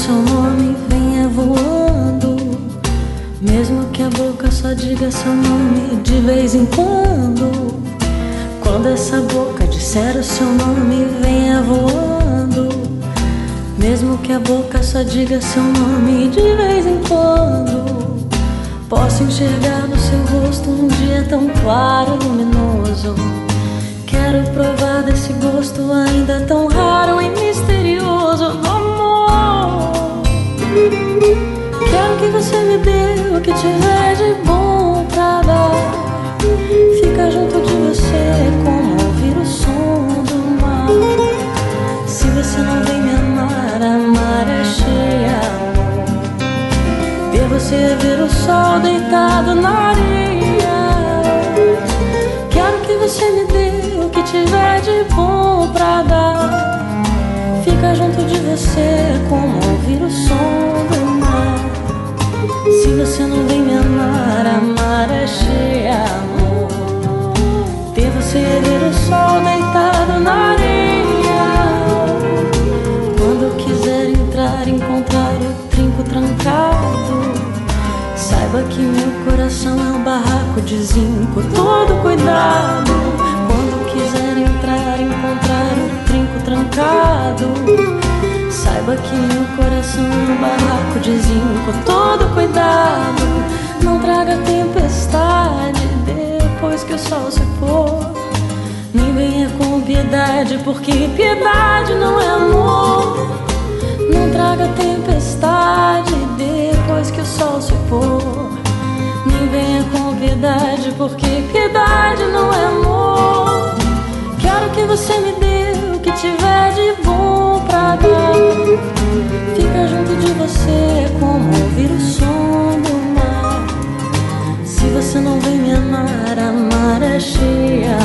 seu nome, venha voando. Mesmo que a boca só diga seu nome de vez em quando. Quando essa boca disser o seu nome, venha voando. Mesmo que a boca só diga seu nome de vez em quando. Posso enxergar no seu rosto um dia tão claro e luminoso. Quero provar desse gosto ainda tão raro e misterioso do amor. Quero que você me dê o que tiver de bom pra dar. Fica junto de você como ouvir o som do mar. Se você não vem me amar, amar é cheia, amor. Ver você é ver o sol deitado na areia. Quero que você me dê o que tiver de bom pra dar. Fica junto de você como ouvir o som do mar. Se você não vem me amar, amar é cheia, amor. Ter você é ver o sol deitado na areia. Quando quiser entrar, encontrar o trinco trancado, saiba que meu coração é um barraco de zinco. Todo cuidado. Quando quiser entrar, encontrar o trinco trancado, saiba que meu coração é um barraco de zinco. Todo cuidado. Não traga tempestade depois que o sol se pôr. Nem venha com piedade, porque piedade não é amor. Não traga tempestade depois que o sol se pôr. Nem venha com piedade, porque piedade não é amor. Quero que você me dê o que tiver de bom pra dar. Fica junto de você como ouvir o som do mar. Se você não vem me amar, amar é cheia,